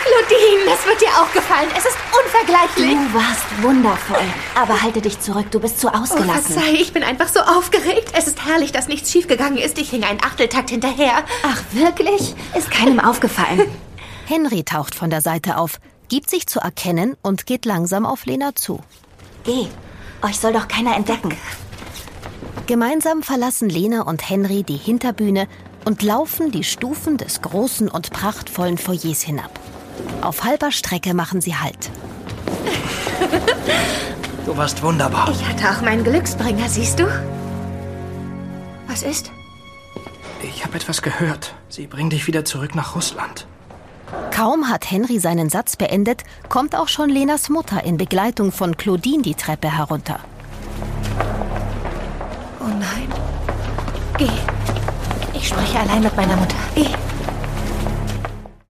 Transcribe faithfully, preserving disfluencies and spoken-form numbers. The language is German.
Claudine, das wird dir auch gefallen. Es ist unvergleichlich. Du warst wundervoll. Aber halte dich zurück, du bist zu ausgelassen. Oh, verzeih, ich bin einfach so aufgeregt. Es ist herrlich, dass nichts schiefgegangen ist. Ich hing einen Achteltakt hinterher. Ach, wirklich? Ist keinem aufgefallen. Henry taucht von der Seite auf, gibt sich zu erkennen und geht langsam auf Lena zu. Geh, euch soll doch keiner entdecken. Gemeinsam verlassen Lena und Henry die Hinterbühne und laufen die Stufen des großen und prachtvollen Foyers hinab. Auf halber Strecke machen sie Halt. Du warst wunderbar. Ich hatte auch meinen Glücksbringer, siehst du? Was ist? Ich habe etwas gehört. Sie bringen dich wieder zurück nach Russland. Kaum hat Henry seinen Satz beendet, kommt auch schon Lenas Mutter in Begleitung von Claudine die Treppe herunter. Oh nein. Geh. Ich spreche allein mit meiner Mutter. Geh.